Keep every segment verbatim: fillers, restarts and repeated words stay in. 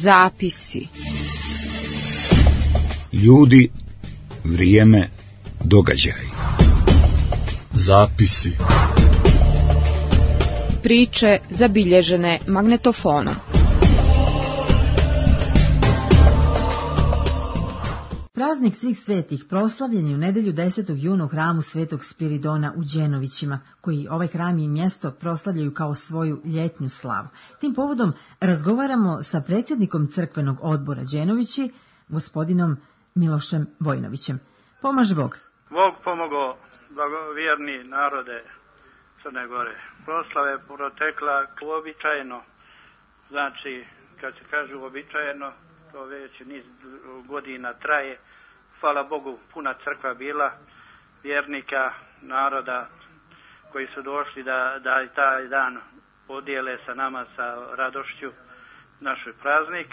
Zapisi. Ljudi, vrijeme, događaj. Zapisi. Priče zabilježene magnetofonom. Praznik svih svetih proslavljen je u nedjelju desetog juna u hramu Svetog Spiridona u Đenovićima, koji ovaj hram i mjesto proslavljaju kao svoju ljetnju slavu. Tim povodom razgovaramo sa predsjednikom crkvenog odbora Đenovići, gospodinom Milošem Vojnovićem. Pomaže Bog. Bog pomogao, blagovjerni narode Crne Gore. Proslava je protekla uobičajeno, znači kad se kaže uobičajeno, to već niz godina traje. Hvala Bogu, puna crkva bila, vjernika, naroda koji su došli da, da taj dan podijele sa nama sa radošću naš praznik.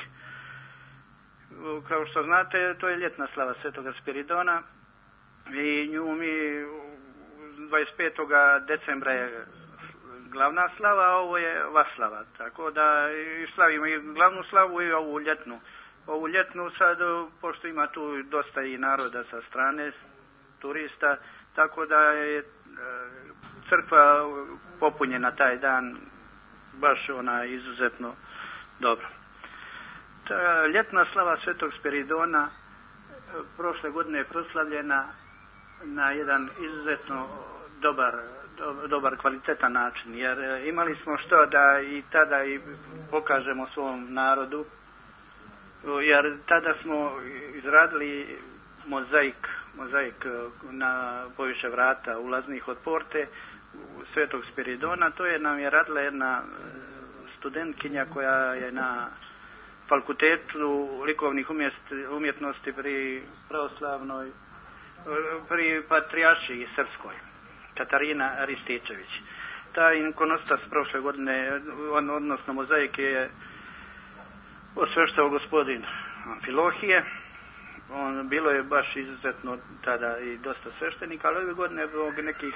Kao što znate, to je ljetna slava Svetoga Spiridona i nju mi dvadeset petog decembra je glavna slava, a ovo je Vaslava. Tako da slavimo i glavnu slavu i ovu ljetnu. Ovu ljetnu sad, pošto ima tu dosta i naroda sa strane, turista, tako da je crkva popunjena taj dan, baš ona izuzetno dobro. Ta ljetna slava Svetog Spiridona prošle godine je proslavljena na jedan izuzetno dobar, dobar kvalitetan način, jer imali smo što da i tada i pokažemo svom narodu, jer tada smo izradili mozaik, mozaik na poviše vrata ulaznih od porte Svetog Spiridona. To je nam je radila jedna studentkinja koja je na fakultetu likovnih umjetnosti pri pravoslavnoj, pri patrijaršiji srpskoj, Katarina Rističević. Ta ikonostas prošle godine, odnosno mozaik je osveštao gospodin Amfilohije. On, bilo je baš izuzetno tada i dosta sveštenika, ali ove godine zbog nekih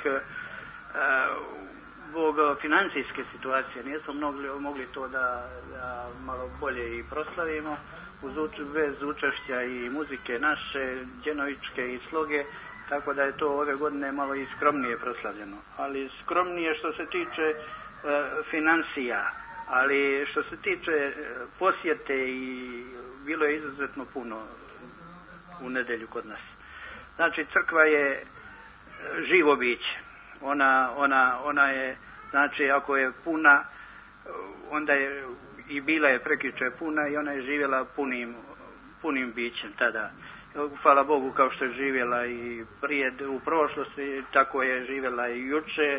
zbog financijske situacije nismo mogli, mogli to da, da malo bolje i proslavimo uz, bez učešća i muzike naše, đenovičke i sloge, tako da je to ove godine malo i skromnije proslavljeno. Ali skromnije što se tiče e, financija, ali što se tiče posjete i bilo je izuzetno puno u nedjelju kod nas. Znači crkva je živo biće. Ona, ona, ona je, znači ako je puna, onda je i bila je prekjuče puna i ona je živjela punim, punim bićem tada. Hvala Bogu kao što je živjela i prije u prošlosti, tako je živjela i juče,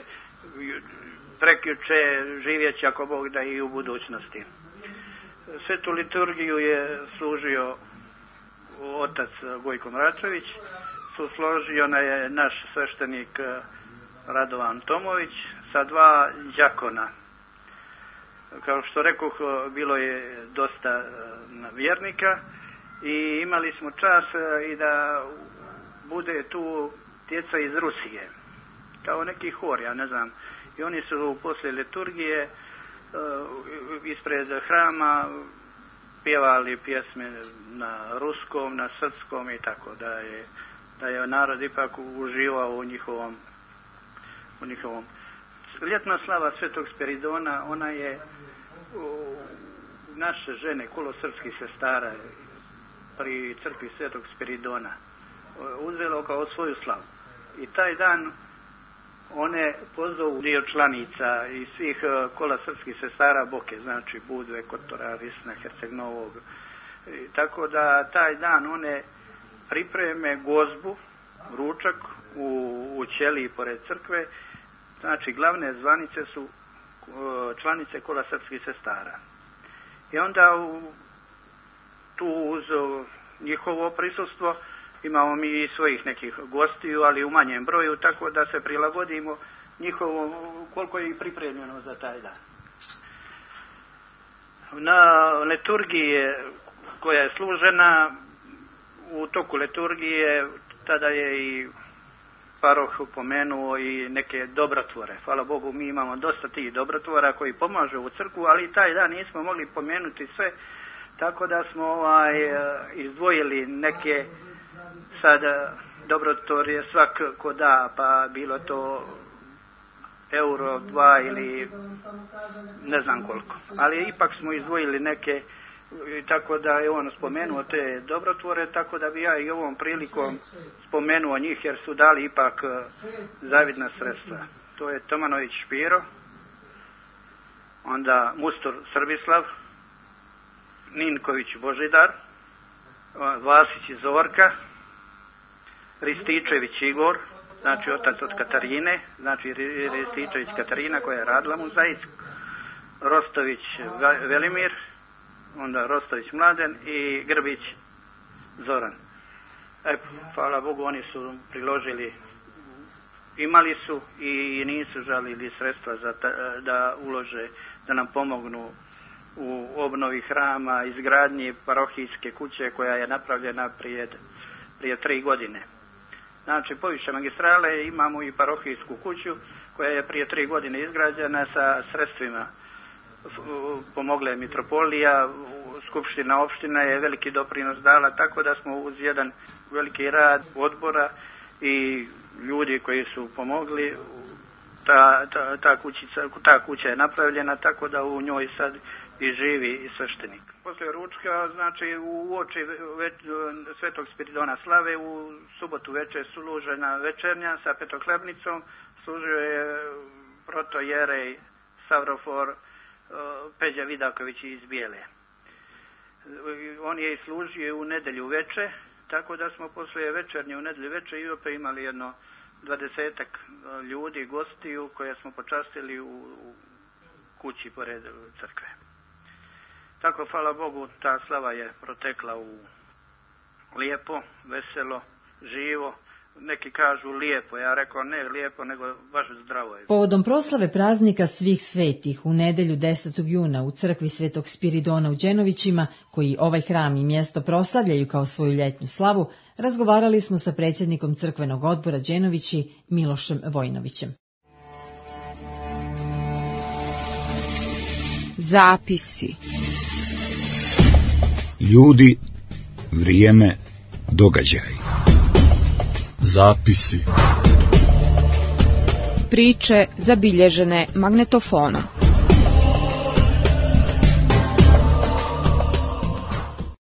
prekjuče, živjeći ako Bog da i u budućnosti. Svetu liturgiju je služio otac Gojko Mračević, susložio je naš sveštenik Radovan Tomović sa dva đakona. Kao što rekoh, bilo je dosta vjernika i imali smo čas i da bude tu djeca iz Rusije, kao neki hor, ja ne znam. I oni su poslije liturgije ispred hrama pjevali pjesme na ruskom, na srpskom i tako da je, da je narod ipak uživao u njihovom, u njihovom. Ljetna slava Svetog Spiridona, ona je u, naše žene, kolosrpskih sestara pri crkvi Svetog Spiridona uzelo kao svoju slavu. I taj dan one pozovu dio članica i svih kola srpskih sestara Boke, znači Budve, Kotora, Risna, Herceg Novog. I tako da taj dan one pripreme gozbu, ručak u, u ćeliji pored crkve. Znači glavne zvanice su članice kola srpskih sestara. I onda u, tu uz njihovo prisustvo imamo mi i svojih nekih gostiju, ali u manjem broju, tako da se prilagodimo njihovo, koliko je i pripremljeno za taj dan. Na liturgiji koja je služena, u toku liturgije, tada je i paroh pomenuo i neke dobrotvore. Hvala Bogu, mi imamo dosta tih dobrotvora koji pomažu u crkvu, ali taj dan nismo mogli pomenuti sve, Tako da smo ovaj, izdvojili neke, sad dobrotvorje je svak ko da, pa bilo to euro, dva ili ne znam koliko. Ali ipak smo izdvojili neke, tako da je on spomenuo te dobrotvore, tako da bi ja i ovom prilikom spomenuo njih, jer su dali ipak zavidna sredstva. To je Tomanović Špiro, onda Mustor Srbislav, Ninković Božidar, Vasić Zorka, Rističević Igor, znači otac od Katarine, znači Rističević Katarina koja je radila mozaic, Rostović Velimir, onda Rostović Mladen i Grbić Zoran. E, hvala Bogu, oni su priložili, imali su i nisu žalili sredstva za ta, da ulože, da nam pomognu u obnovi hrama, izgradnji parohijske kuće koja je napravljena prije, prije tri godine. Znači, poviše magistrale imamo i parohijsku kuću koja je prije tri godine izgrađena sa sredstvima. Pomogla je mitropolija, skupština opština je veliki doprinos dala, tako da smo uz jedan veliki rad odbora i ljudi koji su pomogli, ta, ta, ta, kućica, ta kuća je napravljena, tako da u njoj sad i živi i sveštenik. Poslije ručka, znači u oči ve, Svetog Spiridona slave, u subotu večer služena večernja sa petohlebnicom, služio je protojerej Savrofor Peđa Vidaković iz Bijele. On je i služio u nedelju veče, tako da smo poslije večernje u nedelju veče i opet imali jedno dvadesetak ljudi, gostiju koje smo počastili u, u kući pored crkve. Tako, hvala Bogu, ta slava je protekla u lijepo, veselo, živo. Neki kažu lijepo, ja rekao ne lijepo, nego baš zdravo je. Povodom proslave praznika svih svetih u nedelju desetog juna u crkvi Svetog Spiridona u Đenovićima, koji ovaj hram i mjesto proslavljaju kao svoju ljetnu slavu, razgovarali smo sa predsjednikom crkvenog odbora Đenovići Milošem Vojnovićem. Zapisi. Ljudi, vrijeme, događaj. Zapisi. Priče zabilježene magnetofonom.